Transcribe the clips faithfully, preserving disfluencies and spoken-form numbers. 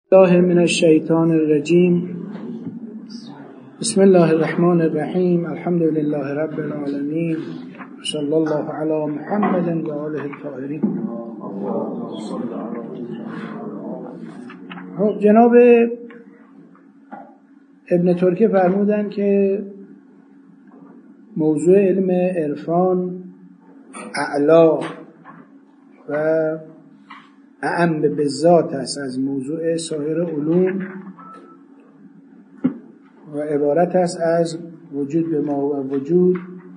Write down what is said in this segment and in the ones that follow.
الله من الشیطان الرجیم. بسم الله الرحمن الرحیم. الحمد لله رب العالمین. صلی الله علی محمد و آله الطاهرین. جناب ابن ترکی فرمودن که موضوع علم عرفان اعلا و اعم به ذات است از موضوع سایر علوم و عبارت است از وجود به ما و وجود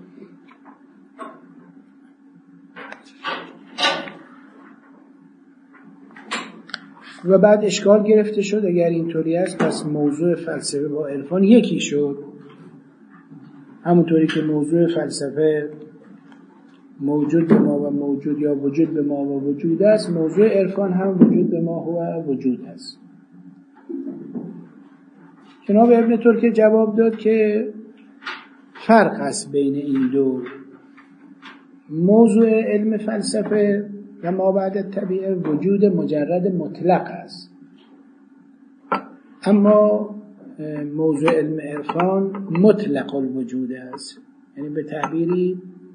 و بعد اشکال گرفته شد اگر اینطوری است پس موضوع فلسفه با عرفان یکی شد، همونطوری که موضوع فلسفه موجود به ما و موجود یا وجود به ما و وجود است، موضوع عرفان هم وجود به ما و وجود است. جناب ابن ترکی جواب داد که فرق است بین این دو. موضوع علم فلسفه و ما بعد طبیعه وجود مجرد مطلق است، اما موضوع علم عرفان مطلق الوجود است. یعنی به تعبیری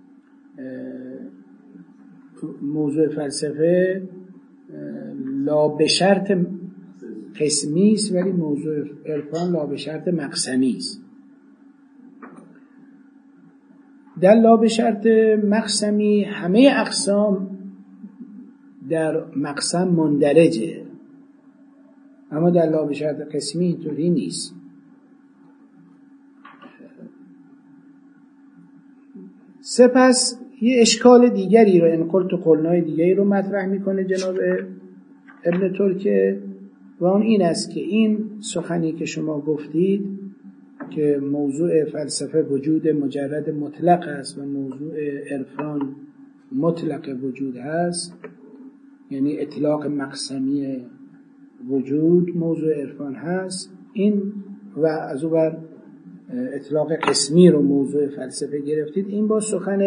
موضوع فلسفه لا به شرط قسمی است ولی موضوع عرفان لا به شرط مقسمی است. در لا به شرط مقسمی همه اقسام در مقسم مندرجه، اما در لا به شرط قسمی اینطوری نیست. سپس یه اشکال دیگری رو، این قلت و قلنای دیگری رو مطرح میکنه جناب ابن ترکی و اون این است که این سخنی که شما گفتید که موضوع فلسفه وجود مجرد مطلق است و موضوع عرفان مطلق وجود هست، یعنی اطلاق مقسمی وجود موضوع عرفان هست، این و از او بر اطلاق قسمی رو موضوع فلسفه گرفتید، این با سخن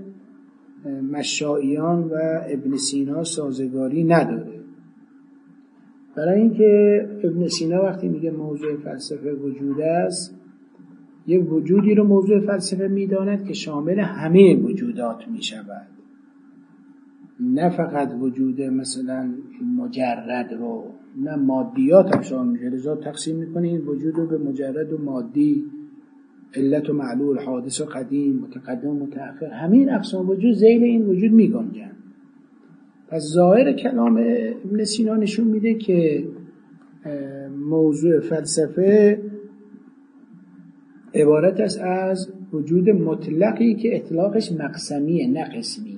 مشاییان و ابن سینا سازگاری نداره. برای اینکه ابن سینا وقتی میگه موضوع فلسفه وجود است، یه وجودی رو موضوع فلسفه میداند که شامل همه وجودات میشود، نه فقط وجود مثلا مجرد رو، نه مادیات هم شامل میشه. لذا تقسیم میکنه این وجود رو به مجرد و مادی، علت و معلول، حادث و قدیم، متقدم و متأخر، همین اقسام وجود ذیل این وجود میگنجن. پس ظاهر کلام ابن سینا نشون میده که موضوع فلسفه عبارت است از وجود مطلقی که اطلاقش مقسمیه نه قسمی.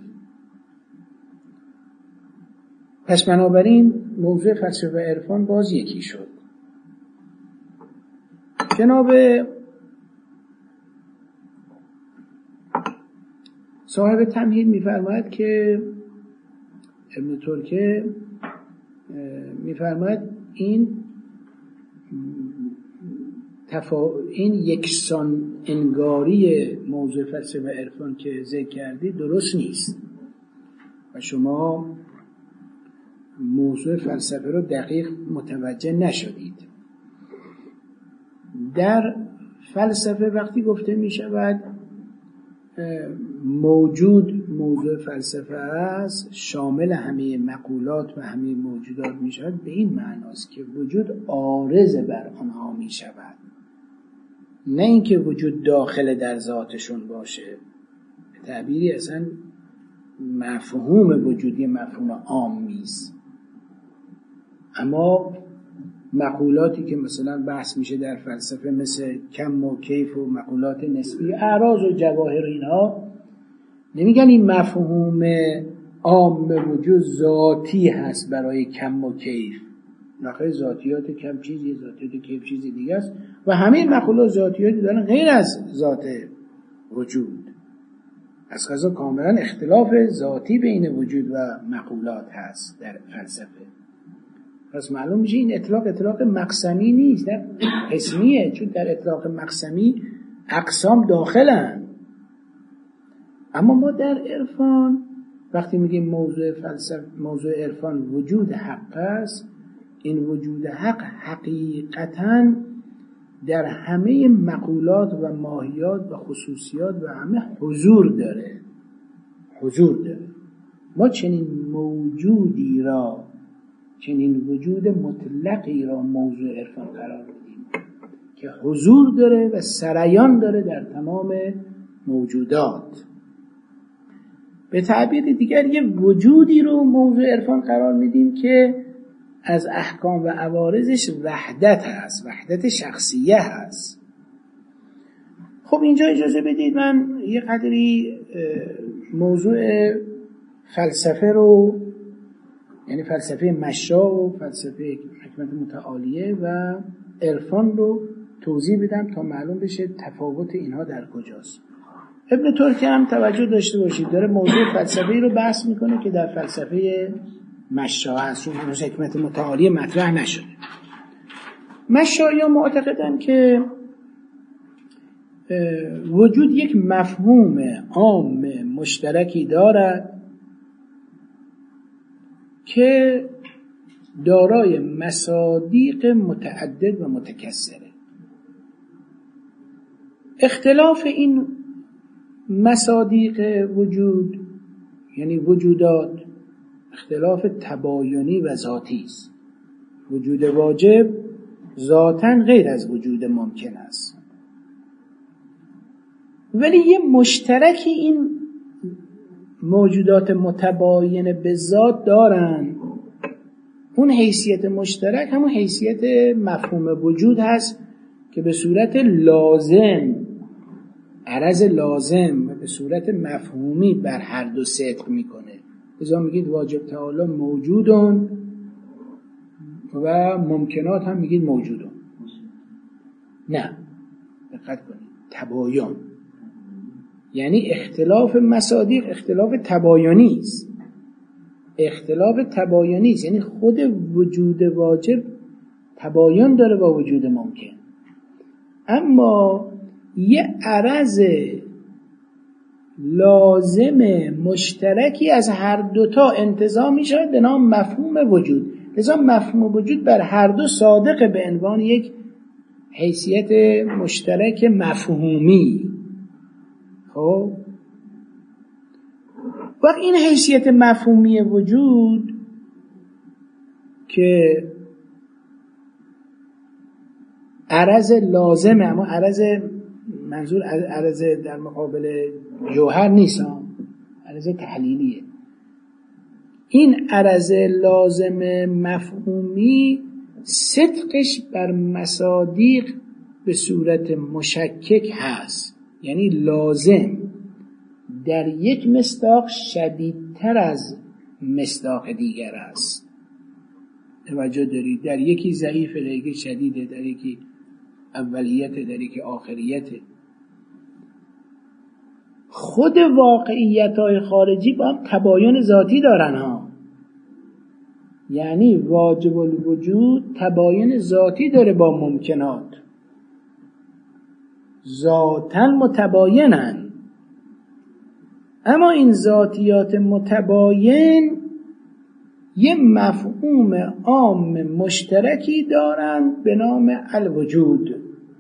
پس بنابراین موضوع فلسفه و عرفان باز یکی شد. جناب صاحب تمهید میفرماید که ابن ترکی میفرماید این تفا... این یکسان انگاری موضوع فلسفه و عرفان که ذکر کردی درست نیست و شما موضوع فلسفه رو دقیق متوجه نشدید. در فلسفه وقتی گفته می شود موجود موضوع فلسفه است، شامل همه مقولات و همه موجودات می شود، به این معناست که وجود عارض بر آنها می شود، نه اینکه وجود داخل در ذاتشون باشه. به تعبیری اصلا مفهوم وجودی مفهوم عامی است، اما مقولاتی که مثلا بحث میشه در فلسفه مثل کم و کیف و مقولات نسبی، اعراض و جواهر، اینها نمیگن این مفهوم عام وجود ذاتی هست برای کم و کیف. نخیر، ذاتیات کم چیزی، ذاتیات کیف چیزی دیگه است و همه مقولات ذاتیاتی دارن غیر از ذات وجود. از قضا کاملا اختلاف ذاتی بین وجود و مقولات هست در فلسفه. پس معلوم میشه این اطلاق اطلاق مقسمی نیست، نه قسمیه، چون در اطلاق مقسمی اقسام داخلن. اما ما در عرفان وقتی میگیم موضوع فلسفه، موضوع عرفان وجود حق است، این وجود حق حقیقتاً در همه مقولات و ماهیات و خصوصیات و همه حضور داره حضور داره. ما چنین موجودی را، چنین وجود مطلقی را موضوع عرفان قرار میدیم که حضور داره و سریان داره در تمام موجودات. به تعبیر دیگر یه وجودی رو موضوع عرفان قرار میدیم که از احکام و عوارضش وحدت هست، وحدت شخصیه هست. خب اینجا اجازه بدید من یه قدری موضوع فلسفه رو، یعنی فلسفه مشا و فلسفه حکمت متعالیه و عرفان رو توضیح بدم تا معلوم بشه تفاوت اینها در کجاست. ابن ترکی هم توجه داشته باشید داره موضوع فلسفه‌ای رو بحث میکنه که در فلسفه مشا هست، چون هنوز حکمت متعالیه مطرح نشده. مشایی‌ها معتقدن که وجود یک مفهوم عام مشترکی دارد که دارای مصادیق متعدد و متکثره. اختلاف این مصادیق وجود، یعنی وجودات، اختلاف تباینی و ذاتی است. وجود واجب ذاتاً غیر از وجود ممکن است، ولی یه مشترکی این موجودات متباین به ذات دارن. اون حیثیت مشترک همون حیثیت مفهوم وجود هست که به صورت لازم، عرض لازم و به صورت مفهومی بر هر دو صدق میکنه. لذا میگید واجب تعالی موجودون و ممکنات هم میگید موجودون. نه، دقت کنید، تباین یعنی اختلاف مصادیق اختلاف تباینی است. اختلاف تباینی است یعنی خود وجود واجب تباین داره با وجود ممکن، اما یه عرض لازم مشترکی از هر دوتا انتزاع می شود به نام مفهوم وجود. لذا مفهوم وجود بر هر دو صادق به عنوان یک حیثیت مشترک مفهومی. خب وقت این حیثیت مفهومی وجود که عرض لازمه، اما عرض منظور عرض در مقابل جوهر نیست، عرض تحلیلیه. این عرض لازم مفهومی صدقش بر مصادیق به صورت مشکک هست، یعنی لازم در یک مصداق شدیدتر از مصداق دیگر است. توجه دارید؟ در یکی ضعیفه، در یکی شدیده، در یکی اولیته، در یکی آخریته. خود واقعیت‌های خارجی با هم تباین ذاتی دارن ها، یعنی واجب الوجود تباین ذاتی داره با ممکنات، ذاتاً متباینن. اما این ذاتیات متباین یه مفهوم عام مشترکی دارند به نام الوجود،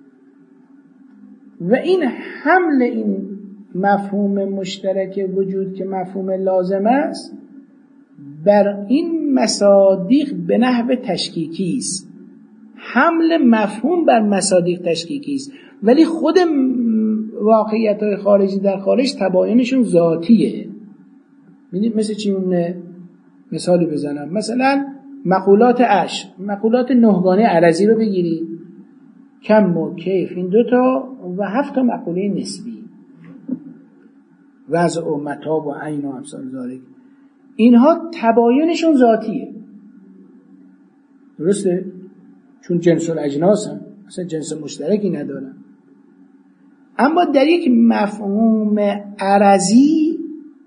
و این حمل این مفهوم مشترک وجود که مفهوم لازم است بر این مصادیق به نحو تشکیکی است. حمل مفهوم بر مصادیق تشکیکی است، ولی خود واقعیت‌های خارجی در خارج تباینشون ذاتیه. می‌دونید مثل چی؟ مثالی بزنم، مثلا مقولات عشر، مقولات نهگانه عرضی رو بگیرید، کم و کیف، این دوتا و هفت تا مقوله نسبی، وضع و متاب و عین و امثال ذالک، اینها تباینشون ذاتیه. درسته؟ چون جنس الاجناس هم اصلا جنس مشترکی ندارن. اما در یک مفهوم عرضی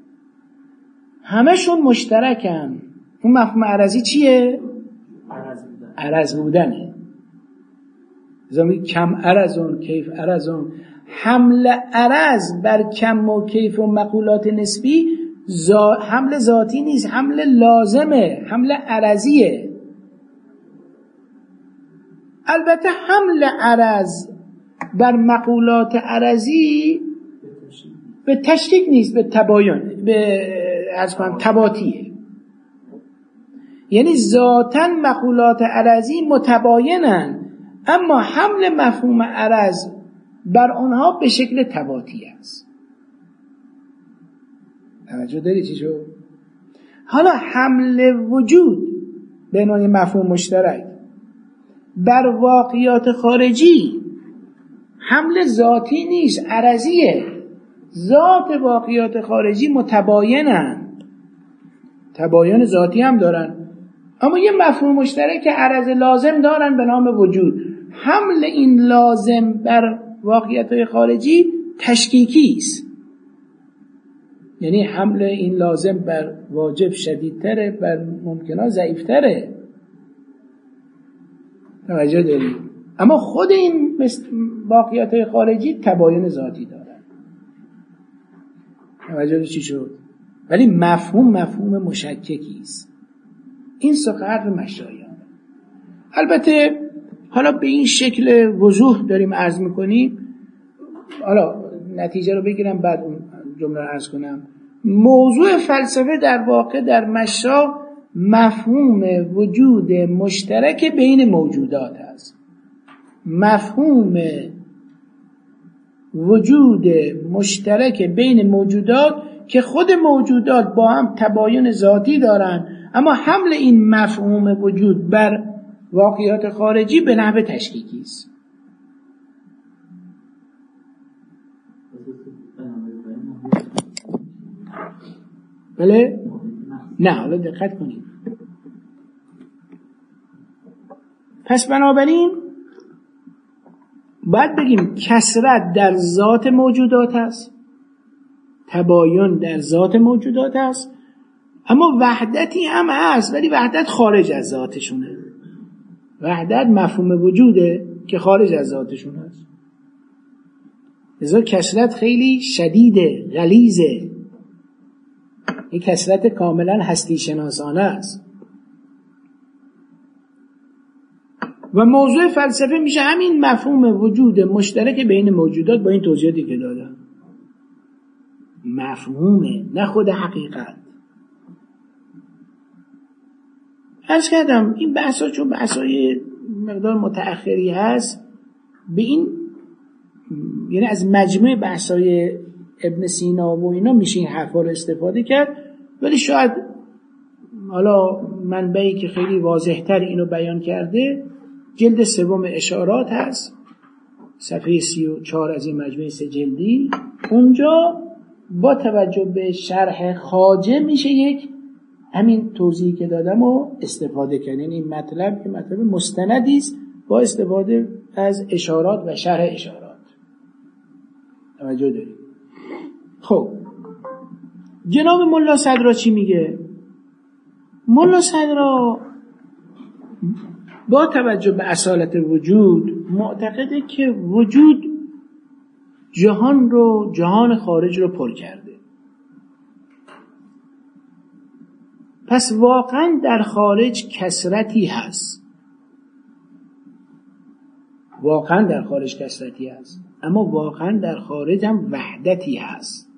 همشون مشترکن. اون مفهوم عرضی چیه؟ عرض بودنه. زمین کم عرضون، کیف عرضون. حمل عرض بر کم و کیف و مقولات نسبی زا... حمل ذاتی نیست، حمل لازمه، حمل عرضیه. البته حمل عرض بر مقولات عرضی به تشریک نیست، به تباین، به از کنم تباتیه. یعنی ذاتاً مقولات عرضی متباینن، اما حمل مفهوم عرض بر آنها به شکل تباتی است. توجه داری چی شد؟ حالا حمل وجود به عنوان مفهوم مشترک بر واقعیات خارجی حمل ذاتی نیست، عرضیه. ذات واقعیات خارجی متباینن، تباین ذاتی هم دارن، اما یه مفهوم مشترک که عرض لازم دارن به نام وجود. حمل این لازم بر واقعیت خارجی تشکیکی است، یعنی حمل این لازم بر واجب شدیدتره، بر ممکنات ضعیفتره. توجه دارید؟ اما خود این واقعیت خارجی تباین ذاتی دارن. توجه چی شد؟ ولی مفهوم مفهوم مشککی است. این سخن رو مشایخ. البته حالا به این شکل وضوح داریم عرض میکنیم، حالا نتیجه رو بگیرم بعد اون جمله رو عرض کنم. موضوع فلسفه در واقع در مشا مفهوم وجود مشترک بین موجودات است. مفهوم وجود مشترک بین موجودات که خود موجودات با هم تباین ذاتی دارن، اما حمل این مفهوم وجود بر واقعیات خارجی به نحو تشکیکی است. بله؟ نه، حالا دقت کنید. پس بنابراین باید بگیم کثرت در ذات موجودات است، تباین در ذات موجودات است، اما وحدتی هم هست، ولی وحدت خارج از ذاتشونه. وحدت مفهوم وجوده که خارج از ذاتشون هست. لذا کثرت خیلی شدیده، غلیظه. این کثرت کاملا هستی شناسانه است. و موضوع فلسفه میشه همین مفهوم وجود مشترک بین موجودات با این توضیحاتی که دادم. مفهومه، نه خود حقیقت. عرض کردم این بحثا چون بحثای مقدار متأخری هست، به این یعنی از مجموع بحثای ابن سینا و اینا میشه این حرفا رو استفاده کرد، ولی شاید حالا منبعی که خیلی واضح‌تر اینو بیان کرده جلد سوم اشارات هست، صفحه سی و چهار از این مجموعه سه جلدی. اونجا با توجه به شرح خواجه میشه یک همین توضیحی که دادم رو استفاده کردن. این مطلب که مطلب مستندی است با استفاده از اشارات و شرح اشارات. توجه دارید؟ خب جناب ملا صدرا چی میگه؟ ملا صدرا با توجه به اصالت وجود معتقده که وجود جهان رو، جهان خارج رو پر کرده. پس واقعا در خارج کثرتی هست، واقعا در خارج کثرتی هست، اما واقعا در خارج هم وحدتی هست.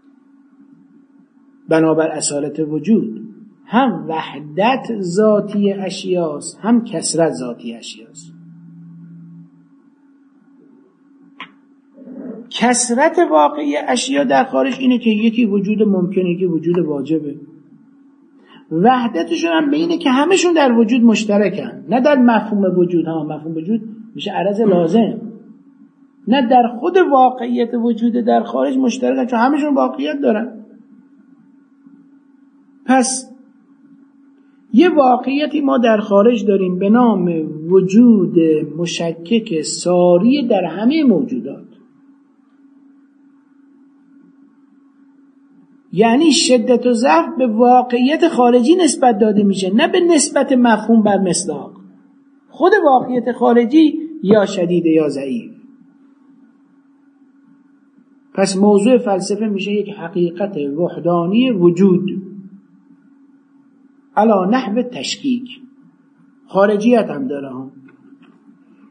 بنابر اصالت وجود هم وحدت ذاتی اشیاست، هم کثرت ذاتی اشیاست. کثرت واقعی اشیا در خارج اینه که یکی وجود ممکنه، یکی وجود واجبه. وحدتشون هم به اینه که همشون در وجود مشترکن، نه در مفهوم وجود. ها مفهوم وجود میشه عرض لازم، نه در خود واقعیت وجود در خارج مشترکن، چون همشون واقعیت دارن. پس یه واقعیتی ما در خارج داریم به نام وجود مشکک ساری در همه موجودات. یعنی شدت و ضعف به واقعیت خارجی نسبت داده میشه، نه به نسبت مفهوم بر مصداق. خود واقعیت خارجی یا شدید یا ضعیف. پس موضوع فلسفه میشه یک حقیقت وحدانی وجود علا نحو تشکیک. خارجیت هم داره هم.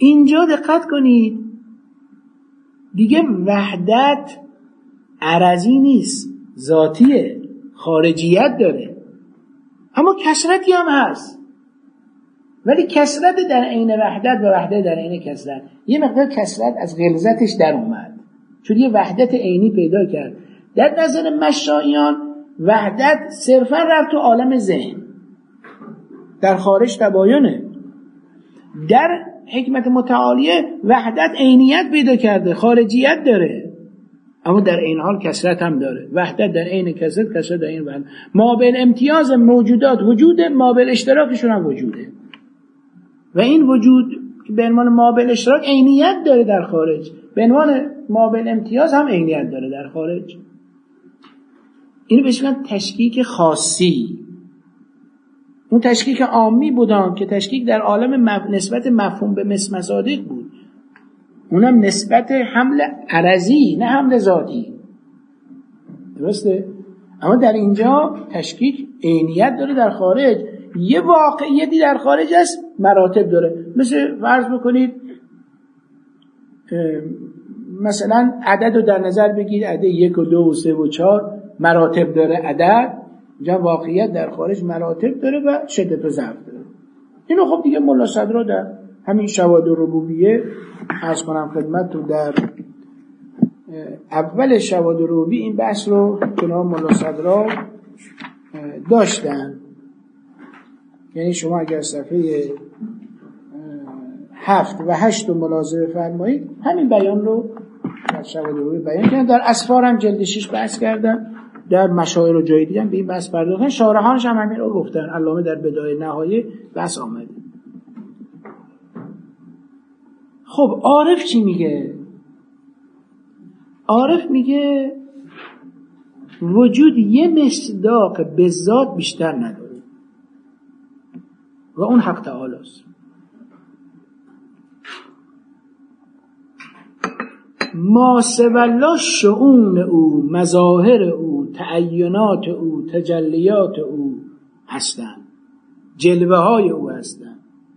اینجا دقت کنید دیگه وحدت عرضی نیست، ذاتیه، خارجیت داره، اما کثرتی هم هست. ولی کثرت در عین وحدت و وحدت در عین کثرت، یه مقدار کثرت از غلظتش در اومد چون یه وحدت عینی پیدا کرد. در نظر مشاییان وحدت صرفا رفت تو عالم ذهن، در خارج تباینه. در حکمت متعالیه وحدت عینیت پیدا کرده، خارجیت داره، اما در این حال کثرت هم داره. وحدت در عین کثرت، کثرت در عین وحدت. مابین امتیاز موجودات وجوده، مابین اشتراکشون هم وجوده و این وجود که به عنوان مابین اشتراک عینیت داره در خارج، به عنوان مابین امتیاز هم عینیت داره در خارج. اینو بهش میگن تشکیک خاصی. اون تشکیک عامی بودن که تشکیک در عالم مف... نسبت مفهوم به مس مصادیق بود، اونم نسبت حمل عرضی نه حمل ذاتی، درسته؟ اما در اینجا تشکیک عینیت داره در خارج، یه واقعیتی در خارج است، مراتب داره. مثل فرض بکنید مثلا عدد رو در نظر بگید، عدد یک و دو و سه و چهار مراتب داره عدد، اینجا واقعیت در خارج مراتب داره و شدت و ضعف داره. اینو خب دیگه ملا صدرا در همین شواهد ربوبیه عرض کنم خدمت تو، در اول شواهد ربوبی این بحث رو جناب ملا صدرا داشتن. یعنی شما اگر صفحه هفت و هشت رو ملاحظه فرمایید همین بیان رو در شواهد ربوبی بیان کردن. در اسفار هم جلد شش بحث کردن، در مشاعر و جای دیگه هم به این بحث پرداختن. شارحانش هم همین رو گفتن، علامه در بدایه نهایه بحث آمده. خب عارف چی میگه؟ عارف میگه وجود یه مصداق به ذات بیشتر نداره و اون حق تعالی است. ما سوی الله شؤون او، مظاهر او، تعینات او، تجلیات او هستند، جلوه های او هستند.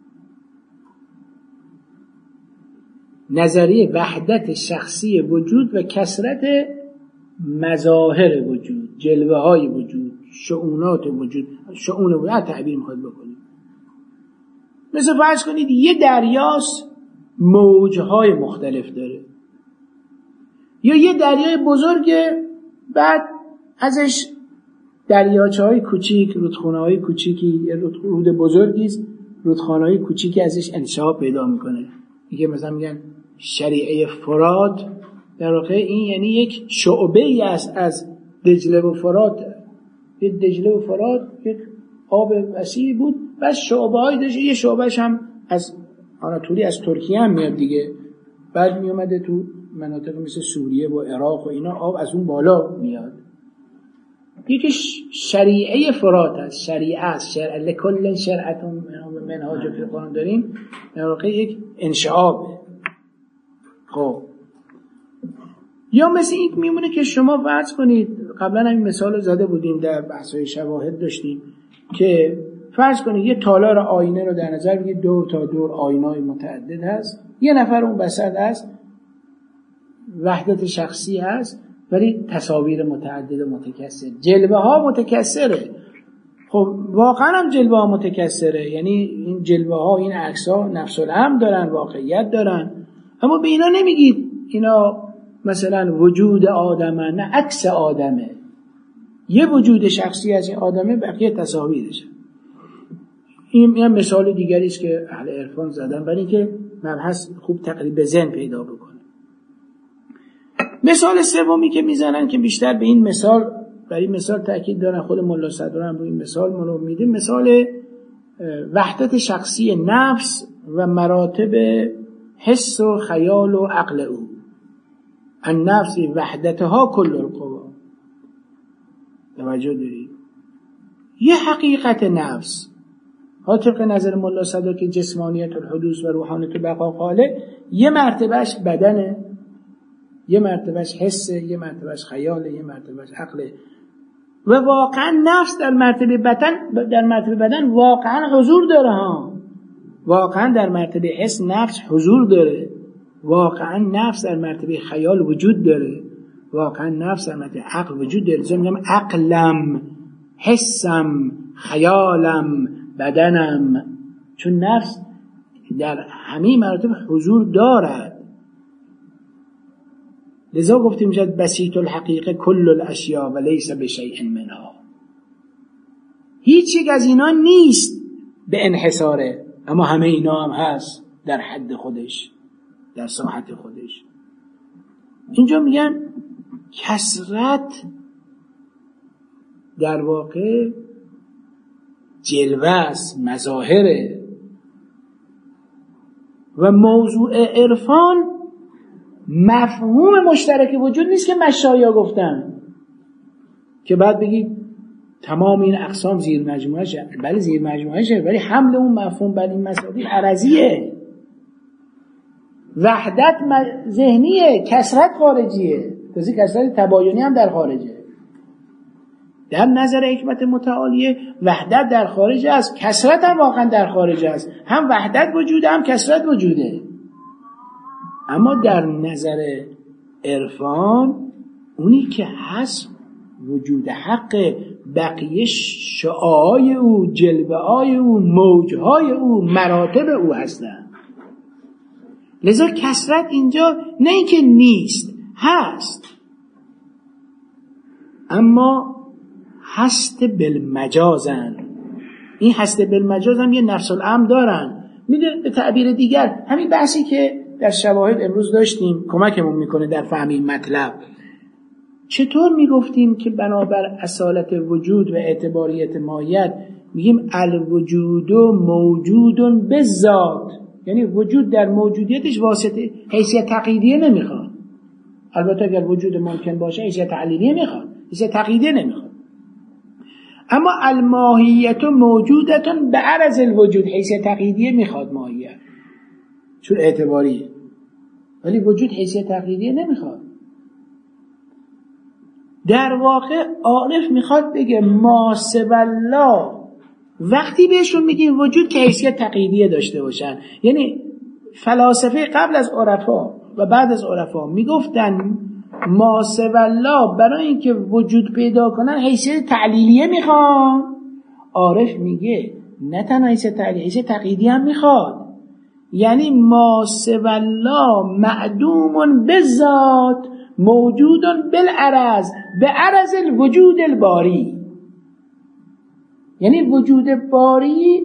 نظریه وحدت شخصی وجود و کثرت مظاهر وجود، جلوه های وجود، شؤونات وجود، شؤون وجود هر تعبیر میخواید بکنید. مثل فرض کنید یه دریاست موجهای مختلف داره، یا یه دریای بزرگه بعد ازش دریاچه های کوچیک، رودخانه های کوچیکی، یه رود بزرگیست رودخانه های کوچیکی ازش انشعاب پیدا میکنه. میگه مثلا میگن شریعه فرات، در واقع این یعنی یک شعبه ای است از دجله و فرات. یه دجله و فرات یک آب وسیعی بود، بس شعبه های داشت، یه شعبهش هم از آناتولی از ترکیه هم میاد دیگه، بعد میومده تو مناطق مثل سوریه و عراق و اینا آب از اون بالا میاد. یکی شریعه فرات هست، شریعه است، شرع لکل شرعتون منهاج فی قرآن داریم، در واقع یک انشعابه. خب یا مثل این میمونه که شما فرض کنید، قبلا همین مثال رو زده بودیم در بحث‌های شواهد داشتیم که فرض کنید یه تالار آینه رو در نظر بگیرید، دور تا دور آینه‌های متعدد هست، یه نفر اون وسط هست، وحدت شخصی هست ولی تصاویر متعدد و متکثر، جلوه ها متکثره. خب واقعا هم جلوه ها متکثره، یعنی این جلوه ها، این عکس ها نفس الامر دارن، واقعیت دارن، اما به اینا نمیگید اینا مثلا وجود آدمه، نه عکس آدمه، یه وجود شخصی از این آدمه، بقیه تصاویرش. این یه مثال دیگری است که اهل عرفان زدن برای اینکه مبحث خوب تقریب ذهن پیدا بکنه. مثال سومی که میزنن که بیشتر به این مثال، برای این مثال تاکید دارن، خود ملا صدرا هم روی این مثال منو میده، مثال وحدت شخصی نفس و مراتب حس و خیال و عقل او. النفس وحدتها کل القوا. توجه دارید؟ یه حقیقت نفس ها طبق نظر ملا صدرا که جسمانیت الحدوث و روحانیت بقا قاله، یه مرتبهش بدنه، یه مرتبهش حسه، یه مرتبهش خیاله، یه مرتبهش عقله. و واقعا نفس در مرتبه بدن، در مرتبه بدن واقعا حضور داره ها، واقعا در مرتبه حس نفس حضور داره، واقعا نفس در مرتبه خیال وجود داره، واقعا نفس در مرتبه عقل وجود داره. لذا میگم عقلم، حسم، خیالم، بدنم، چون نفس در همه مراتب حضور دارد. لذا گفتیم شد بسیط الحقیقه کل الاشیاء و لیس بشیء منها. هیچ یک از اینا نیست به انحصاره، اما همه اینا هم هست در حد خودش، در ساحت خودش. اینجا میگن کثرت در واقع جلوه است، مظاهره، و موضوع عرفان مفهوم مشترک وجود نیست که مشایخ گفتن که بعد بگید تمام این اقسام زیر مجموعه شه. بله زیر مجموعه شه، ولی حمل اون مفهوم بر این مسائل عرضیه. وحدت ذهنیه، کثرت خارجیه، تازه کثرت تباینی هم در خارجه. در نظر حکمت متعالیه وحدت در خارج است، کثرت هم واقعا در خارج است. هم وحدت وجوده هم کثرت وجوده. اما در نظر عرفان اونی که هست وجود حق، بقیه شعاعای او، جلوه‌های او، موجهای او، مراتب او هستند. لذا کثرت اینجا نه اینکه نیست، هست، اما هست بالمجازن. این هست بالمجاز هم یه نفس الامر دارن. میدونید به تعبیر دیگر همین بحثی که در شواهد امروز داشتیم کمکمون میکنه در فهم این مطلب. چطور میگفتیم که بنابر اصالت وجود و اعتباریت ماهیت میگیم الوجود موجود بالذات، یعنی وجود در موجودیتش واسطه حیثیت تقییدیه نمیخواد. البته اگر وجود ممکن باشه حیثیت تعلیلیه میخواد، حیثیت تقییدیه نمیخواد. اما الماهیت موجودت بعرض الوجود، حیثیت تقییدیه میخواد ماهیت چون اعتباریه، ولی وجود حیثیت تقییدیه نمیخواد. در واقع عارف میخواد بگه ما سوی الله، وقتی بهشون میگیم وجود که حیثیت تقییدیه داشته باشن. یعنی فلاسفه قبل از عرفا و بعد از عرفا میگفتن ما سوی الله برای اینکه وجود پیدا کنن حیثیت تعلیلیه میخوان. عارف میگه نه تنها حیثیت تعلیلیه، حیثیت تقییدی هم میخواد. یعنی ما سوی الله معدوم بالذات موجود بالعرض بعرض الوجود الباری. یعنی وجود باری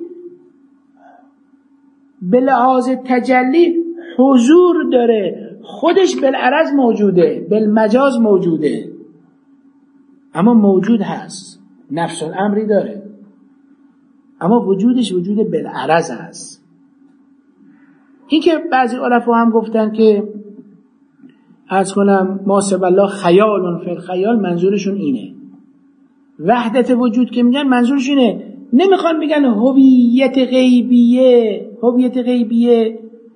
به لحاظ تجلی حضور داره، خودش بالعرض موجوده، بالمجاز موجوده، اما موجود هست، نفس الامری داره، اما وجودش وجود بالعرض هست. این که بعضی عرفا هم گفتن که عرض کنم ما سوی الله خیال فی الخیال، منظورشون اینه. وحدت وجود که میگن منظورشون اینه، نمیخوان میگن هویت غیبیه، هویت غیبیه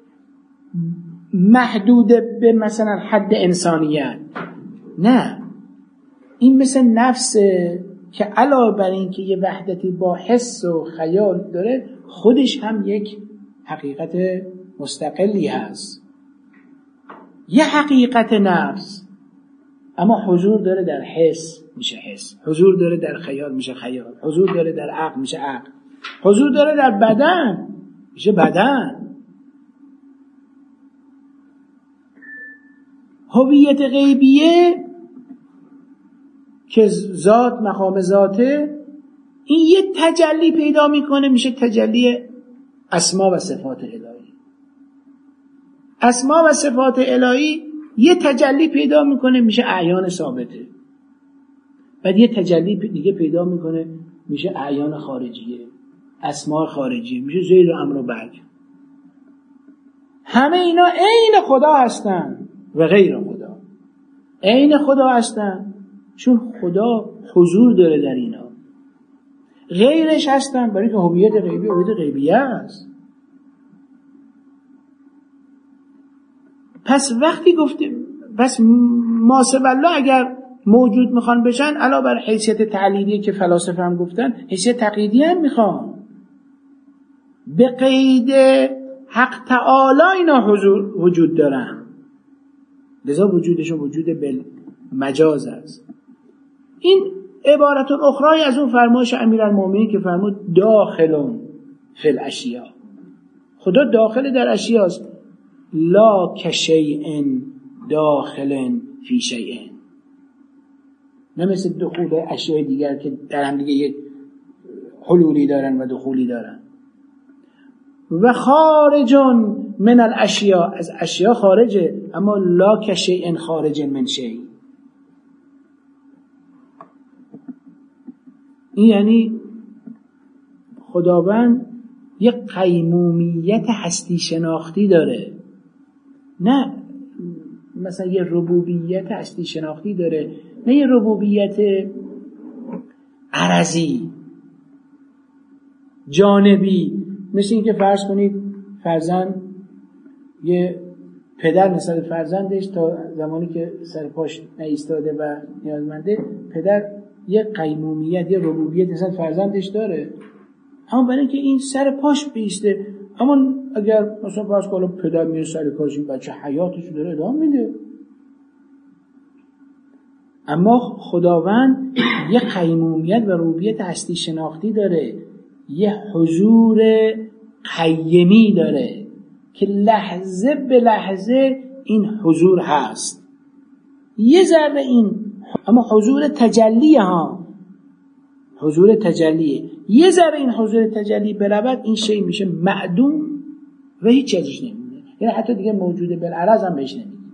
محدود به مثلا حد انسانیت. نه، این مثل نفسه که علاوه بر این که یه وحدتی با حس و خیال داره، خودش هم یک حقیقت مستقلی هست، یه حقیقت نفس، اما حضور داره در حس میشه حس، حضور داره در خیال میشه خیال، حضور داره در عقل میشه عقل، حضور داره در بدن میشه بدن. هویت غیبیه که ذات مقام ذاته، این یه تجلی پیدا میکنه میشه تجلی اسما و صفات الهی. اسما و صفات الهی یه تجلی پیدا میکنه میشه اعیان ثابته، بعد یه تجلی دیگه پیدا میکنه میشه اعیان خارجیه، اسما خارجیه، میشه زید و امر و بعد. همه اینا عین خدا هستن و غیر خدا. عین خدا هستن چون خدا حضور داره در اینا، غیرش هستن برای که هویت غیبی هویت غیبیه است. پس وقتی گفتیم پس ما سوی الله اگر موجود میخوان بشن علاوه بر حیثیت تعلیلیه که فلاسفه هم گفتن، حیثیت تقییدی هم میخوان. به قید حق تعالی اینا حضور وجود دارن، لذا وجودشون وجود بالمجاز است. این عبارت اخرای از اون فرمایش امیرالمومنین که فرمود داخلون فی الاشیاء، خدا داخل در اشیاست، لا کشیء داخل فی شیء، نه مثل دخول اشیاء دیگر که در هم دیگه یک حلولی دارن و دخولی دارن. و خارجون من الاشیاء، از اشیاء خارجه، اما لا کشیء خارج من شیء. این یعنی خداوند یک قیمومیت هستی شناختی داره، نه مثلا یه ربوبیت هستی شناختی داره، نه یه ربوبیت عرضی جانبی. مثل این که فرض کنید فرزند، یه پدر مثلا فرزندش تا زمانی که سر پاش نایستاده و نیازمنده، پدر یه قیمومیت یه ربوبیت مثلا فرزندش داره، اما برای اینکه این سر پاش بیسته. اما اگر مثلا فرض کنید پدر میره سر پاش، این بچه حیاتش داره ادامه میده. اما خداوند یه قیمومیت و ربوبیت هستی شناختی داره، یه حضور قیمی داره که لحظه به لحظه این حضور هست. یه ذره این، اما حضور تجلیه ها، حضور تجلیه، یه ذره این حضور تجلی برود، این شی میشه معدوم و هیچ چیزش نمیده، یعنی حتی دیگه موجوده بالعرض هم بهش نمیده.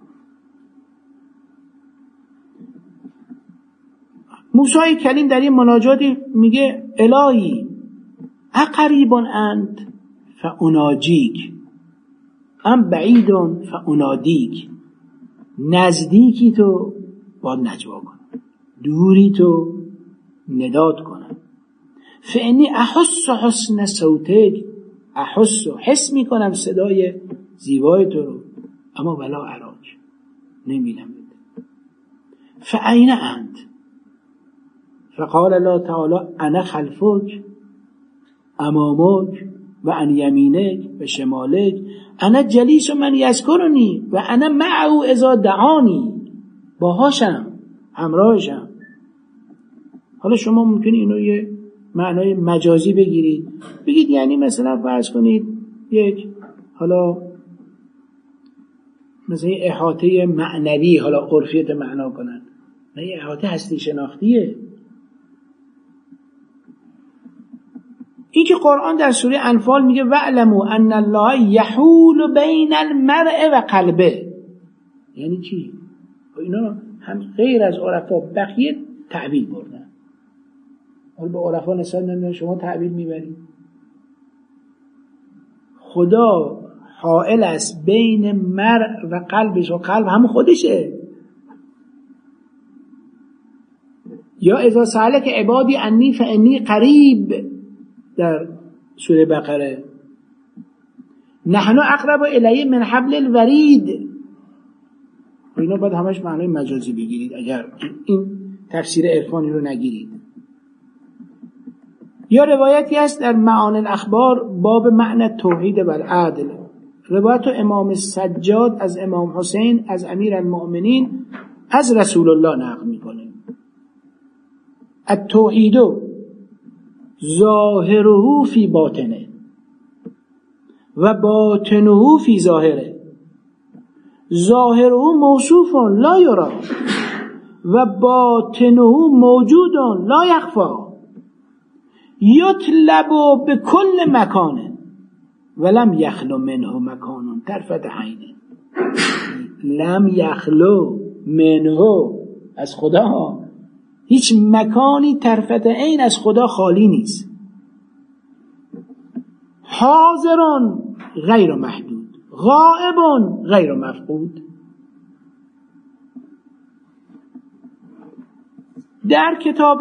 موسی کلیم در این مناجاتی میگه الهی اقریبون انت فاناجیک ام بعیدون فانادیک، نزدیکی تو باید نجوا کنم، دوری تو نداد کنم. فانی احس حسن صوتک، احس حس میکنم صدای زیبای تو رو، اما ولا اراک، نمیبینم. فاین انت؟ فقال الله تعالی انا خلفک امامک و عن یمینک و شمالک، انا جلیس من یذکرنی و انا معه اذا دعانی، باهاشم، همراهشم. حالا شما ممکنه اینو یه معنای مجازی بگیرید، بگید یعنی مثلا فرض کنید یک، حالا مثلا احاطه معنوی، حالا عرفیت معنا کنن، نه یه احاطه هستی شناختیه. این که قرآن در سوره انفال میگه وَاعْلَمُوا أَنَّ اللَّهَ يَحُولُ بَيْنَ الْمَرْءِ و قلبه، یعنی چی؟ اینا هم غیر از عرفا بقیه تعبیر بردن. حالا به عرفا نسبت نمیدن، شما تعبیر میبرید. خدا حائل است بین مرء و قلبش، و قلب هم خودشه. یا اذا سألک عبادی انی فانی قریب در سوره بقره، نحن اقرب الیه من حبل الورید. اینا باید همش معنای مجازی بگیرید اگر این تفسیر عرفانی رو نگیرید. یا روایتی هست در معانی الاخبار باب معنی توحید و العدل، روایت امام سجاد از امام حسین از امیرالمؤمنین از رسول الله نقل میکنه. التوحید ظاهره فی باطنه و باطنه فی ظاهره، ظاهره موصوف لا یرا و باطنه موجود لا یخفا، یطلب بكل مکان ولم یخلو منه مکان طرفت عین. لم یخلو منه، از خدا هیچ مکانی طرفت عین از خدا خالی نیست. حاضرون غیر محدود، غائبون غیر مفقود. در کتاب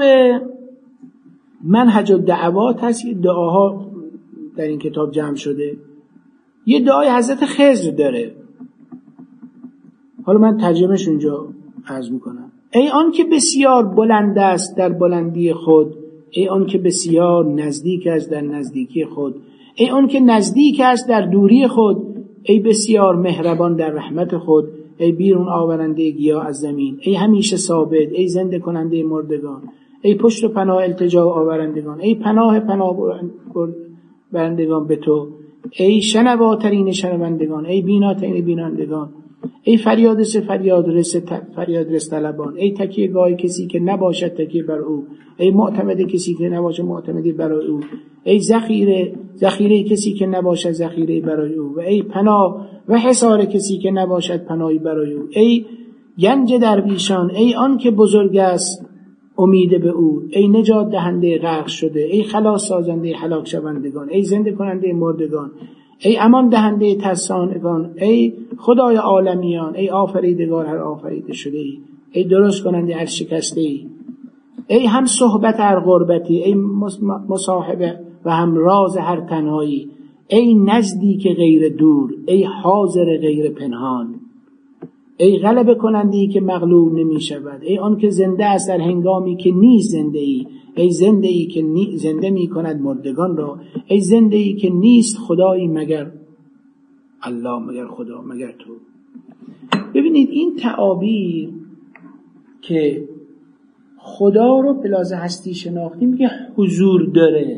منهج الدعوات هست، یه دعاها در این کتاب جمع شده. یه دعای حضرت خضر داره، حالا من ترجمهش اونجا عرض میکنم. ای آن که بسیار بلند است در بلندی خود، ای آن که بسیار نزدیک است در نزدیکی خود، ای اون که نزدیک است در دوری خود، ای بسیار مهربان در رحمت خود، ای بیرون آورنده گیاه از زمین، ای همیشه ثابت، ای زنده کننده مردگان، ای پشت و پناه التجا آورندگان، ای پناه پناه برندگان به تو، ای شنواترین شنوندگان، ای بیناترین بینندگان، ای فریاد سه فریاد رس فریاد رس طلبان، ای تکیه گاه کسی که نباشد تکیه بر او، ای معتمد کسی که نباشد معتمدی برای او، ای ذخیره ذخیره کسی که نباشد ذخیره برای او، و ای پناه و حصار کسی که نباشد پناهی برای او، ای گنج درویشان، ای آن که بزرگ است امید به او، ای نجات دهنده غرق شده، ای خلاص سازنده هلاک شوندگان، ای زنده کننده مردگان، ای امان دهنده ترسانگان، ای خدای عالمیان، ای آفریدگار هر آفریده شده ای، ای درست کننده هر شکسته ای، ای هم صحبت هر غربتی، ای مصاحبه و هم راز هر تنهایی، ای نزدیک غیر دور، ای حاضر غیر پنهان، ای غلبه کننده‌ای که مغلوب نمی شود، ای آن که زنده است در هنگامی که نیست زنده ای، ای زنده ای که زنده می کند مردگان را، ای زنده ای که نیست خدایی مگر الله، مگر خدا، مگر تو. ببینید این تعابیر که خدا رو بلاز هستی شناختی میگه حضور داره.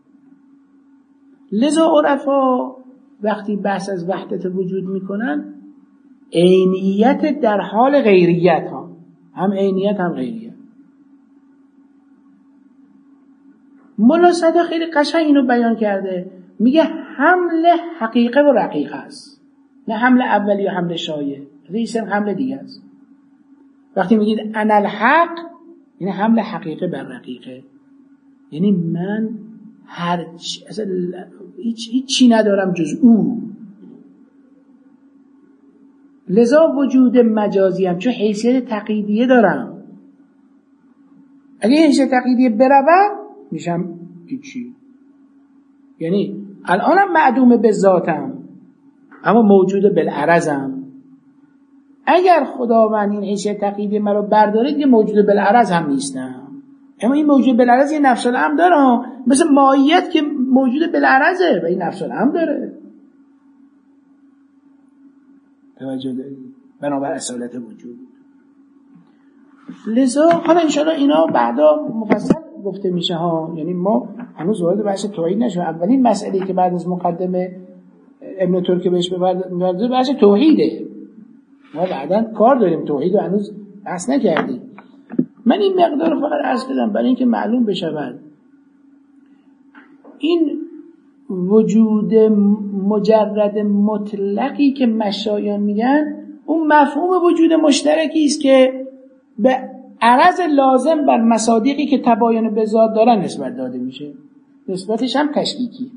لذا عرفا وقتی بحث از وحدت وجود میکنن عینیت در حال غیریت ها، هم عینیت هم غیریت. مولا صدق خیلی قشنگ اینو بیان کرده، میگه حمل حقیقه و رقیقه است، نه حمل اولی و حمل شایع، ریس حمل دیگه است. وقتی میگید انا الحق یعنی حمل حقیقه بر رقیقه، یعنی من هر چی اصلا هیچ هیچی ندارم جز او. لذا وجود مجازی هم چون حیثیت تقییدیه دارم، اگه حیثیت تقییدیه بروم میشم هیچی. یعنی الانم معدوم به ذاتم اما موجود بالعرضم. اگر خداوند این حیثیت تقییدیه مرا برداره دیگه موجود بالعرض هم نیستم. اما این موجود بالعرض یه نفس الامر داره، مثل ماهیت که موجود بالعرضه و این نفس الامر داره. توجه دارید؟ بنابر اصالت وجود. لذا حالا انشاءالله اینا بعدا مفصل گفته میشه ها، یعنی ما هنوز وارد بحث توحید نشدیم. اولین مسئله که بعد از مقدمه ابن ترکی بهش می‌پردازه بحث توحیده. ما بعدا کار داریم، توحید رو هنوز بحث نکردیم. من این مقدار رو فقط عرض کردم برای اینکه معلوم بشود این وجود مجرد مطلقی که مشایان میگن اون مفهوم وجود مشترکی است که به عرض لازم بر مصادیقی که تباین به ذات دارن نسبت داده میشه، نسبتش هم تشکیکی.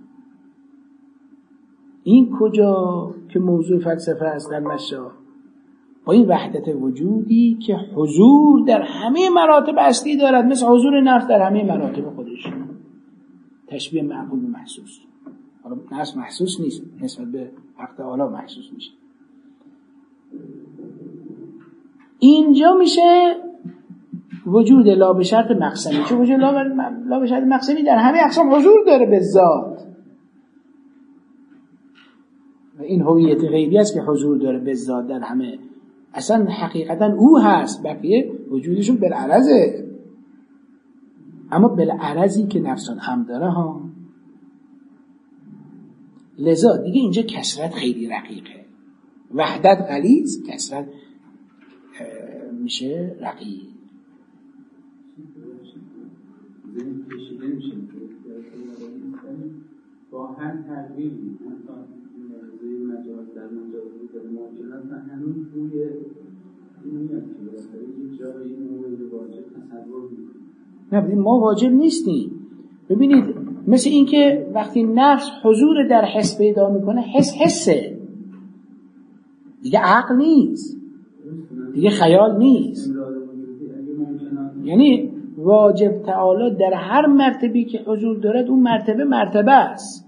این کجا که موضوع فلسفه است در مشا با این وحدت وجودی که حضور در همه مراتب اصلی دارد، مثل حضور نفس در همه مراتب خودش، تشبیه معقول و محسوس. حالا نفس محسوس نیست، نسبت به حق تعالی محسوس میشه. اینجا میشه وجود لا به شرط مقسمی، چون وجود لا به شرط مقسمی در همه اقسام حضور داره به ذات و این هویت غیبی است که حضور داره به ذات در همه، اصلا حقیقتا او هست، بقیه وجودشون بالعرضه، اما بالعرضی که نفسان هم داره ها. لذا دیگه اینجا کثرت خیلی رقیقه، وحدت غلیظ، کثرت میشه رقیق. با هر تغییری مثلا مجاز در مجاز بود ممکنه هنوز روی این میاد که بالاخره یک جایی این موضوع واجب تصور میکنه. نه ما واجب نیستیم. ببینید مثل این که وقتی نفس حضور در حس پیدا میکنه، حس حسه دیگه، عقل نیست دیگه، خیال نیست. یعنی واجب تعالی در هر مرتبی که حضور دارد اون مرتبه مرتبه است،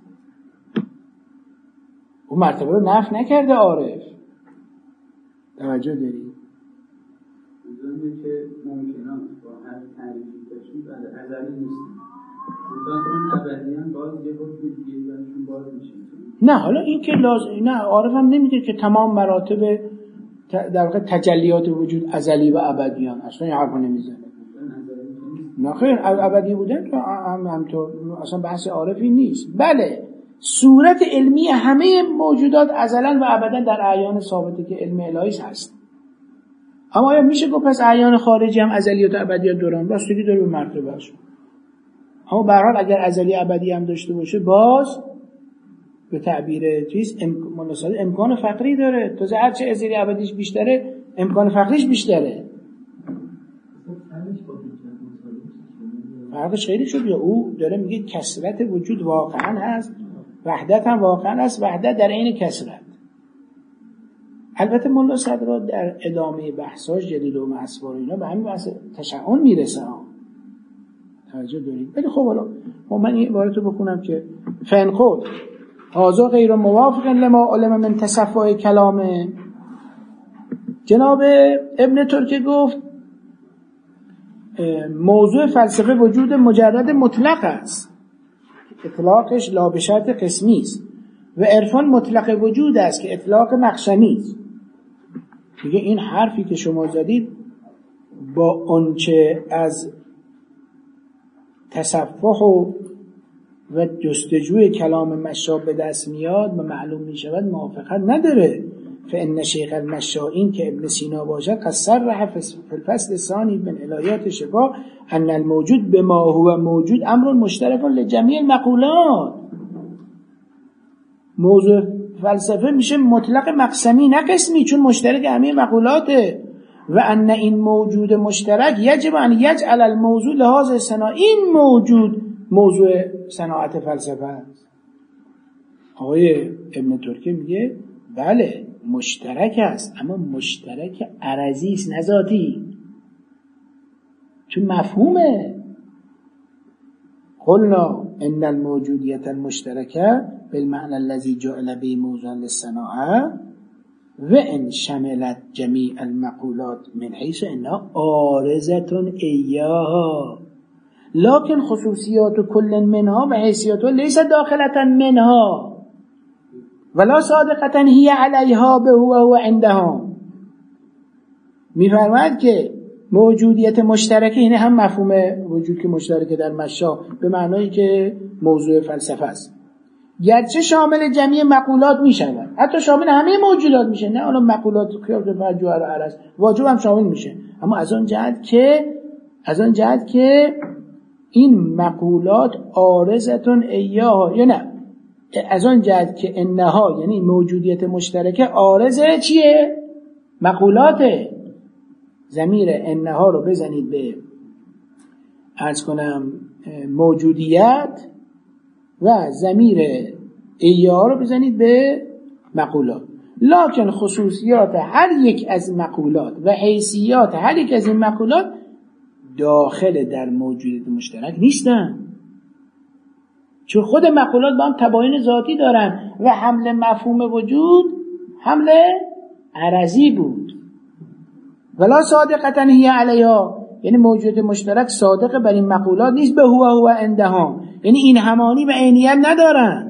اون مرتبه رو نفی نکرده عارف. توجه دارید؟ می‌دونید که ممکنه با هر تعریفی باشید از ازلی نیست. اون ابدیان باز یه حکم دیگه براشون باز میشه. نه حالا این که لازم، نه عارف هم نمیگه که تمام مراتب در واقع تجلیات وجود ازلی و ابدیان، اصلا این حرفو نمیزنه. نه خیر، ابدی بودن که هم همطور اصلا بحث عارفی نیست. بله صورت علمی همه موجودات ازلا و ابدا در اعیان ثابته که علم الهی هست. اما آیا میشه گفت پس اعیان خارجی هم ازلیات و ابدیات دارن؟ بستگی داره به مرتبهش. اما به هر حال اگر ازلی ابدی هم داشته باشه باز به تعبیر چیز ام... امکان فقری داره. تازه هر چه ازلی ابدیش بیشتره امکان فقریش بیشتره. فرقش خیلی شد. یا او داره میگه کثرت وجود واقعا هست، وحدت هم واقعا هست، وحدت در عین کثرت. البته مولا صدرا در ادامه بحثاش جلیل و اسوار اینا به همین بحث تشعن میرسه ها. توجه دارید. ولی خب حالا من این عبارت رو بخونم که فنقود هذا غیر موافق لما علم من تصفح کلامه. جناب ابن ترکی گفت موضوع فلسفه وجود مجرد مطلق است، اطلاقش لا به شرط قسمی است، و عرفان مطلق وجود است که اطلاق مقسمی است. دیگه این حرفی که شما زدید با آنچه از تصفح و و جستجوی کلام مشاب به دست میاد و معلوم می شود موافقت نداره. فإن شیخ المشائین که ابن سینا باشد قد صرح فی الفصل الثانی من الایات شفا ان الموجود بما هو موجود امر مشترک لجمیع المقولات. موضوع فلسفه میشه مطلق مقسمی نه قسمی، چون مشترک همه مقولاته. و ان این موجود مشترک یجب ان یجعل الموضوع لحاظ صناعت، این موجود موضوع صناعت فلسفه است. آقای ابن ترکی میگه بله مشترک است، اما مشترک عرضی است نه ذاتی، چون مفهومه. قلنا ان الموجودیت المشترکه بالمعنى الذي جعل به موضوعا للصناعه و ان شملت جمیع المقولات من حیث انها عارضه ایاها لكن خصوصیات کل منها و حیثیات لیست داخلة منها ولا صادقة هي علیها به هو و عندها. میفرماید که موجودیت مشترکه، اینه هم مفهوم وجود که مشترکه در مشا به معنایی که موضوع فلسفه است، گرچه شامل جمعی مقولات می شود، حتی شامل همه موجودات میشه، نه اون مقولات خیابت فرجوهر و عرض واجب هم شامل میشه، اما از آن جهت که از آن جهت که این مقولات عارضتون ایاها، یا نه از آن جهت که انها یعنی موجودیت مشترکه عارضه چیه؟ مقولاته. ضمیر انها رو بزنید به عرض کنم موجودیت و ضمیر ایاها رو بزنید به مقولات. لکن خصوصیات هر یک از مقولات و حیثیات هر یک از این مقولات داخل در موجودیت مشترک نیستن، چون خود مقولات با هم تباین ذاتی دارن و حمل مفهوم وجود حمل عرضی بود. ولا صادقة هی علیها، یعنی موجودیت مشترک صادق بر این مقولات نیست به هو هو عندها، یعنی این همانی و عینیت ندارن،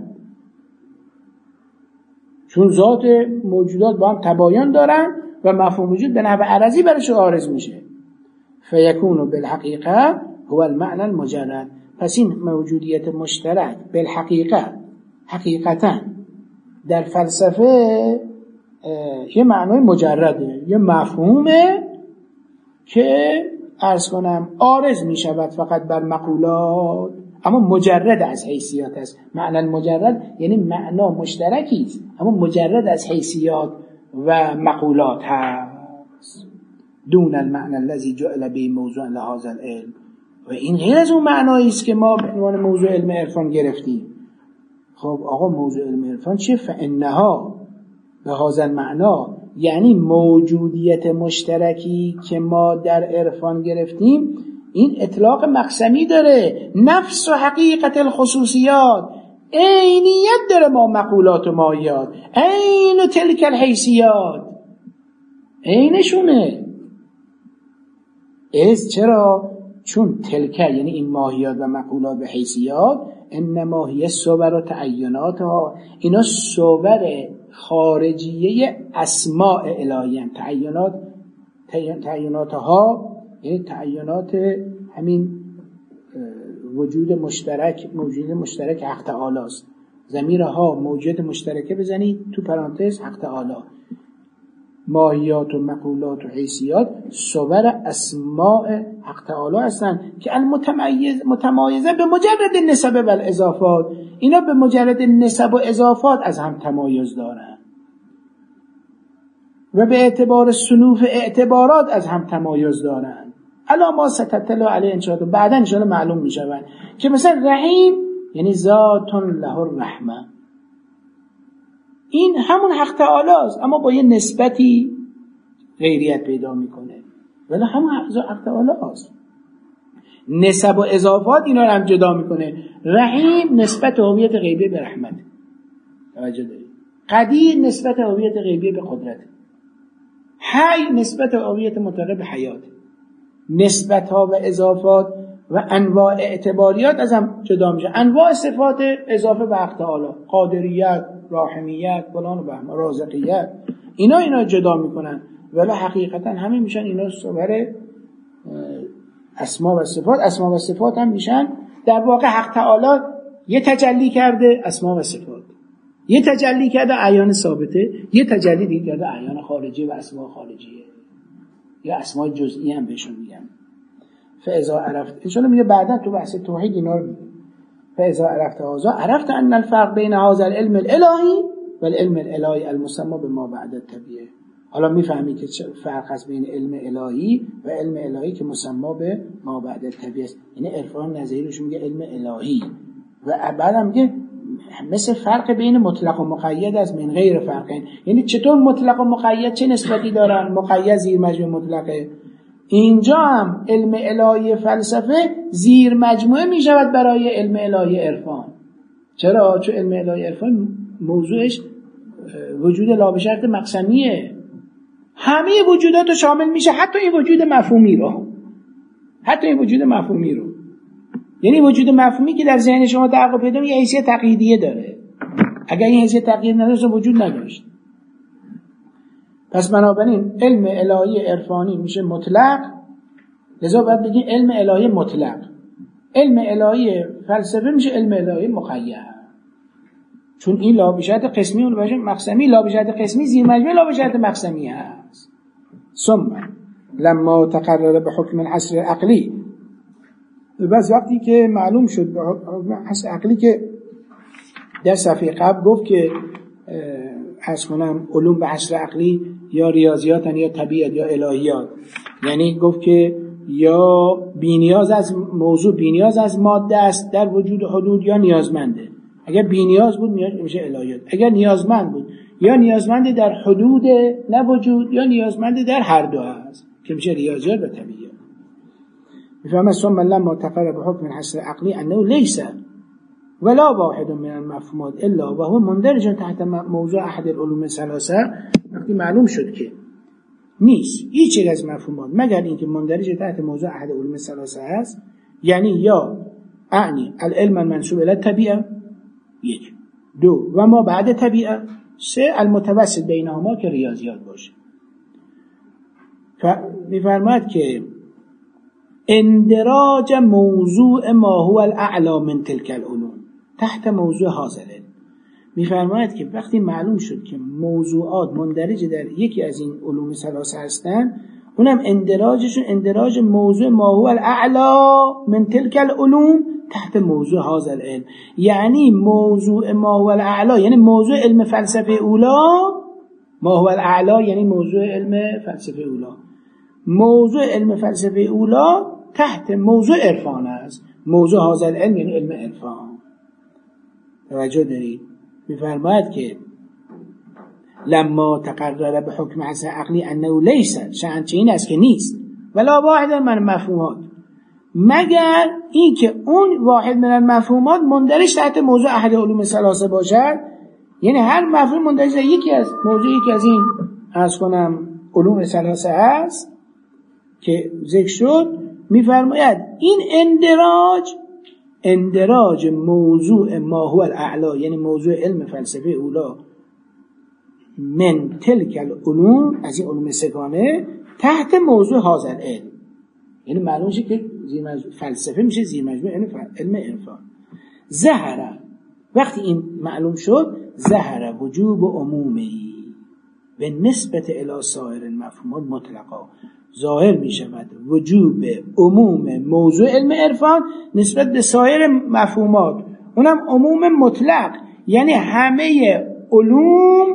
چون ذات موجودات با هم تباین دارن و مفهوم وجود به نحو عرضی برش عارض میشه. فیکون بالحقیقه هو المعنى المجرد. پس این موجودیت مشترک بالحقیقه، حقیقتا در فلسفه یه معنای مجرده، یه مفهومه که عرض کنم عارض می شود فقط بر مقولات، اما مجرد از حیثیات است. معنی مجرد یعنی معنا مشترکی است اما مجرد از حیثیات و مقولات هست. دون المعنى الذي جعل به موضوع لهذا العلم، و این غیر از اون معنایی است که ما به عنوان موضوع علم عرفان گرفتیم. خب آقا موضوع علم عرفان چیه؟ فانها به هذا المعنى، یعنی موجودیت مشترکی که ما در عرفان گرفتیم این اطلاق مقسمی داره، نفس و حقیقت الخصوصیات، عینیت داره ما مقولات و مایات، عین تلک الحیثیات، عینشونه. از چرا؟ چون تلکه یعنی این ماهیات و مقولات و حیثیات انما هی صور و تعینات ها، اینا صور خارجیه اسماء الهی، تعینات تعینات ها یعنی تعینات همین وجود مشترک، موجود مشترک حق تعالی است. ضمیر ها موجود مشترکه بزنید تو پرانتز حق تعالی، ماهیات و مقولات و حیثیات صور اسماء حق تعالی هستن که المتمایز متمایزه به مجرد نسب و الاضافات، اینا به مجرد نسب و اضافات از هم تمایز دارن و به اعتبار صنوف اعتبارات از هم تمایز دارن. الا ما ستطلع علیه انشاءالله بعدا انشاءالله معلوم میشون که مثلا رحیم یعنی ذات له الرحمه، این همون حق تعالی است اما با یه نسبتی غیریت پیدا میکنه، ولی همون حق تعالی است. نسب و اضافات اینا رو هم جدا میکنه. رحیم نسبت هویت غیبی به رحمت، توجه دارید. قدیر نسبت هویت غیبی به قدرت. حی نسبت هویت مطلقه به حیات. نسبت ها و اضافات و انواع اعتباریات از هم جدا میشه. انواع صفات اضافه به حق تعالی، قادریت، راحمیت، فلان و بهمان، رازقیت، اینا اینا جدا میکنن، ولی حقیقتا همه میشن اینا صور اسما و صفات. اسما و صفات هم میشن در واقع حق تعالی یه تجلی کرده اسما و صفات، یه تجلی کرده اعیان ثابته، یه تجلی دیگه کرده اعیان خارجی و اسما خارجیه یا اسما جزئی هم بهشون میگن. فاذا عرفت ان شاء الله میگه بعدا تو بحث توحید اینا رو میگه. فاذا عرفت هذا عرفت ان الفرق بین هذا العلم الالهی و العلم الالهی المسمى بما بعد الطبیعه. حالا میفهمی که چه فرق هست بین علم الهی و علم الهی که مسما به ما بعد الطبیعه است. یعنی عرفان نظریش میگه علم الهی و بعدم میگه مثل فرق بین مطلق و مقید است من غیر فرقین. یعنی چطور مطلق و مقید چه نسبتی دارن؟ مقید زیر مجموعه مطلقه. اینجا هم علم الهی فلسفه زیر مجموعه می شود برای علم الهی عرفان. چرا؟ چون علم الهی عرفان موضوعش وجود لا به شرط مقسمیه، همه وجودات رو شامل میشه، حتی این وجود مفهومی رو، حتی این وجود مفهومی رو، یعنی وجود مفهومی که در ذهن شما تحقق پیدا می‌کنه یه حیثیت تقییدیه داره. اگر این حیثیت تقیید نداشت وجود نداشت. پس بنابراین علم الهی عرفانی میشه مطلق، لذا باید بگیم علم الهی مطلق. علم الهی فلسفه میشه علم الهی مقید، چون این لا به شرط قسمی و لا به شرط مقسمی، لا به شرط قسمی زیر مجموعه لا به شرط مقسمی هست. ثم لما تقرر به حکم الحصر عقلی، بس وقتی که معلوم شد به حکم حصر عقلی که در صفحه قبل گفت که حس کنم علوم به حصر عقلی یا ریاضیات یا طبیعت یا الهیات، یعنی گفت که یا بینیاز از موضوع بینیاز از ماده است در وجود حدود یا نیازمنده. اگر بینیاز بود میشه الهیات، اگر نیازمند بود یا نیازمنده در حدود نه وجود یا نیازمنده در هر دو هست که میشه ریاضیات و طبیعت. میفهمه ثم لما تقرر بحکم الحصر عقلی انه لیس ولا واحد من المفهومات الا و هو مندرج تحت موضوع احد العلوم الثلاثه. وقتی معلوم شد که نیست هیچ یک از مفهومات مگر اینکه مندرج تحت موضوع احد العلوم الثلاثه هست، یعنی یا اعنی العلم المنسوب الی الطبیعه، یک، دو و ما بعد طبیعه، سه المتوسط بینهما که ریاضیات باشه. میفرماید که اندراج موضوع ما هو الاعلی من تلك العلوم تحت موضوع حاضر، میفرماید که وقتی معلوم شد که موضوعات مندرج در یکی از این علوم ثلاثه هستن، اونم اندراجشون اندراج موضوع ما هو الاعلی من تلك العلوم تحت موضوع حاضر العلم. یعنی موضوع ما هو الاعلی یعنی موضوع علم فلسفه اولا، ما هو الاعلی یعنی موضوع علم فلسفه اولا، موضوع علم فلسفه اولا تحت موضوع عرفان است. موضوع حاضر العلم یعنی علم عرفان. توجه دارید؟ میفرماید که لما تقرر به حکم حصر عقلی انه لیس، شأن این است که نیست ولا واحد من مفهومات، مگر این که اون واحد من المفهومات مندرج تحت موضوع احد علوم ثلاثه باشد، یعنی هر مفهوم مندرج در یکی از موضوع یکی از این از کنم علوم ثلاثه هست که ذکر شد، میفرماید این اندراج اندراج موضوع ما هو الاعلا، یعنی موضوع علم فلسفه اولا، من تلک العلوم، از این علوم سگانه، تحت موضوع هذا العلم. یعنی معلوم میشه که فلسفه میشه زیر مجموعه علم عرفان. ظهر، وقتی این معلوم شد، ظهر وجوب عمومی به نسبت الی سایر المفهومات مطلقا، ظاهر می شود وجوب عموم موضوع علم عرفان نسبت به سایر مفهومات، اونم عموم مطلق، یعنی همه علوم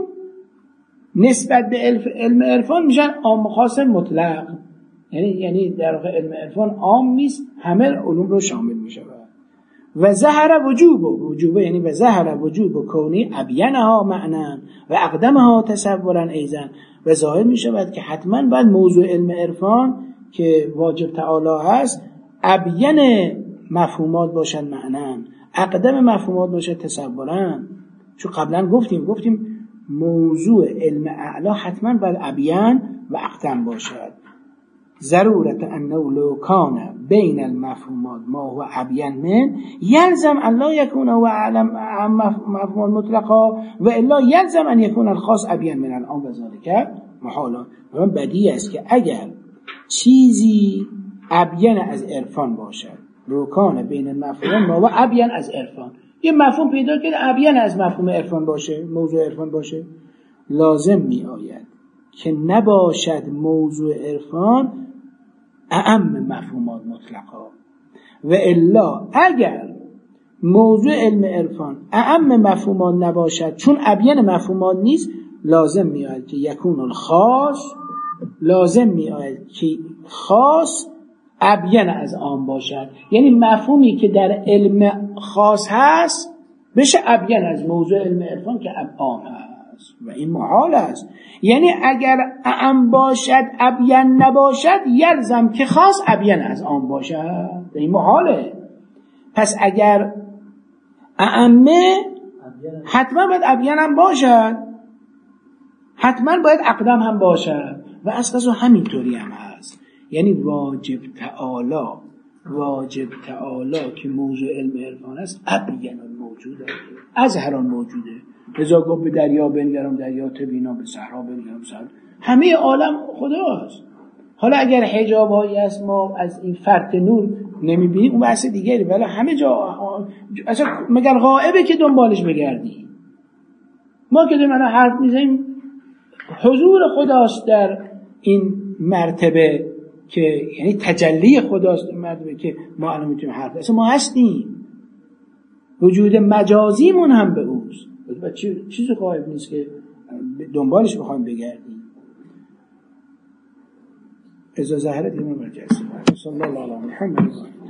نسبت به علم عرفان میشن عام خاص مطلق، یعنی یعنی در واقع علم عرفان عام نیست، همه علوم رو شامل می شود. و ظهر وجوب، وجوب یعنی و ظهر وجوب کونی ابینها معنا و اقدمها تصورا ایضا، و ظاهر می شود که حتما باید موضوع علم عرفان که واجب تعالی هست ابین مفهومات باشن معنا، اقدم مفهومات باشن تصورا. چون قبلا گفتیم گفتیم موضوع علم اعلا حتما باید ابین و اقدم باشد. ضرورت انه لو کان بین المفهومات ما هو ابین من یلزم ان لا یکون هو اعلم مفهوم مطلقا و الا یلزم ان یکون الخاص ابین من الان و ذالک محالا. و بدیهی است که اگر چیزی ابین از عرفان باشد، لو کان بین المفهوم ما هو ابین از عرفان، یه مفهوم پیدا کرد ابین از مفهوم عرفان باشه، موضوع عرفان باشه، لازم می آید که نباشد موضوع عرفان اعم مفهومات مطلقا، و الا اگر موضوع علم عرفان اعم مفهومات نباشد چون ابین مفهومات نیست، لازم می آید که یکون الخاص، لازم می آید که خاص ابین از عام باشد، یعنی مفهومی که در علم خاص هست بشه ابین از موضوع علم عرفان که عام هست، و این محال است. یعنی اگر اعم باشد ابین نباشد یلزم که خاص ابین از عام باشد، این محاله. پس اگر اعمه حتما باید ابین هم باشد، حتما باید اقدم هم باشد، و اصلا همینطوری هم هست. یعنی واجب تعالی واجب تعالی که موضوع علم عرفان است ابین موجوده، اظهران موجوده. لذا گفت به دریا بنگرم دریا تبینا، به صحرا بنگرم صحرا، همه عالم خداست. حالا اگر حجاب هایی است ما از این فرط نور نمیبینیم اون بحث دیگری، ولی همه جا اصلا مگر غائبه که دنبالش بگردیم. ما که داریم حرف میزنیم حضور خداست در این مرتبه، که یعنی تجلی خداست این مرتبه که ما الان میتونیم حرف، اصلا ما هستیم، وجود مجازیمون هم به اوست، و چیزی غایب نیست که دنبالش بخوایم بگردیم. اذا ظهرت این مرجع صلی الله علیه و محمد.